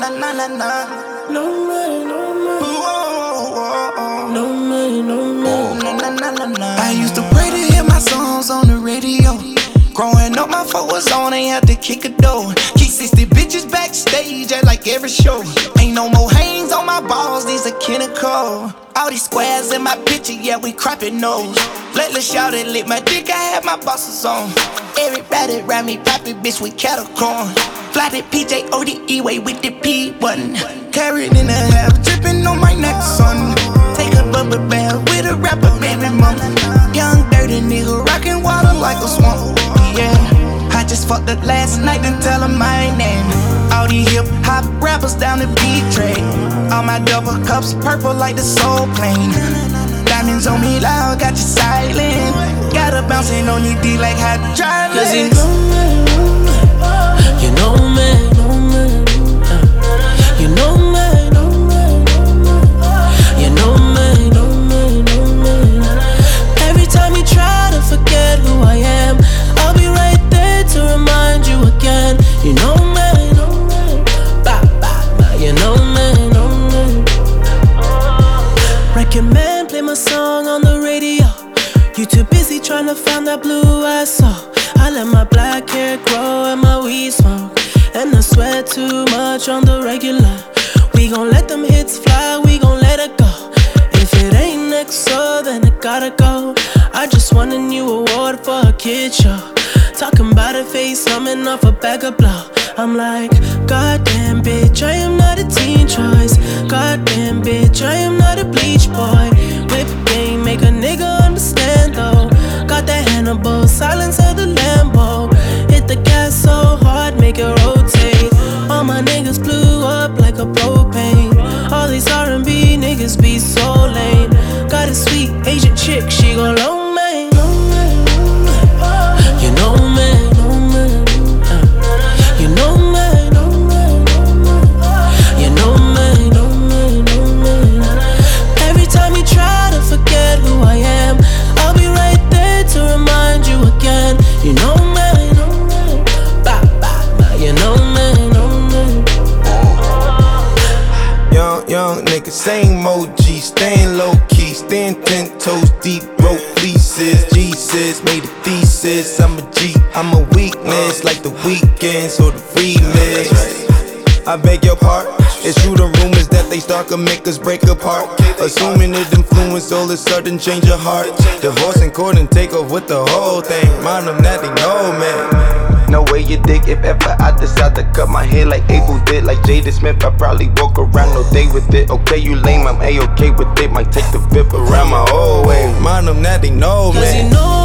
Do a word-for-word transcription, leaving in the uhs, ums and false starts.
na na na na. No money, no money. Whoa, whoa, whoa. No money, no money. Na na na na na. I used to pray to hear my songs on the radio. Growing up, my folk was on, they had to kick a door. Keep sixty bitches backstage at like every show. Ain't no more hangs on my balls, these are clinical. All these squares in my picture, yeah, we cropping nose. Let the shout it lit my dick, I had my bosses on. Everybody around me poppin' bitch with cattle corn. Fly the P J O D E way with the P button. Carried in the half, drippin' on my neck, son. Take a bubble bath with a rapper, baby mama. Young dirty nigga, rockin' water like a swamp. Yeah, I just fucked up last night, didn't tell her my name. All these hip hop rappers down the beat track. All my double cups purple like the soul plane. Diamonds on me loud, got you silent. Got her bouncing on your D like hydraulics. Cause you know me, you know me, know me, you know me, know me, you know me, know me, know me. Every time you try to forget who I am, I'll be right there to remind you again. You know me, know me, bah, bah, bah. You know me, know me. Record man, play my song on the radio. You too busy trying to find that blue I saw. I let my black hair grow and my weed smoke, and I sweat too much on the regular. We gon' let them hits fly, we gon' let it go. If it ain't next, so then it gotta go. I just won a new award for a kid show. Talking about a face, coming off a bag of blow. I'm like, goddamn bitch, I am not a teen choice. Goddamn bitch, I am not a bleach boy. Whip game, make a nigga understand though. Got that Hannibal, silence of the Lambo. Hit the gas so hard, make it rotate. All my niggas blew up like a propane. All these R and B niggas be so lame. Got a sweet Asian chick, she gon' loan me. You know me, know me, uh. You know me, know me, know me. You know me, know me, know me. Every time you try to forget who I am, I'll be right there to remind you again. You know me, know me, bah, bah, bah. You know me, know me. Young, young nigga, same O G, staying low key, staying ten toes deep, broke fleeces. Jesus made a thesis. I'm a G, I'm a weakness, like the weekends or the remix. I beg your pardon. It's true the rumors that they start can make us break apart. Assuming it influence all of a sudden change your heart. Divorce in court and take off with the whole thing. Mind them that they know, man. No way you dig if ever I decide to cut my hair like Abel did. Like Jada Smith, I probably walk around all day with it. Okay, you lame, I'm A-okay with it. Might take the whip around my whole way. Mind them that they know, man. Cause you know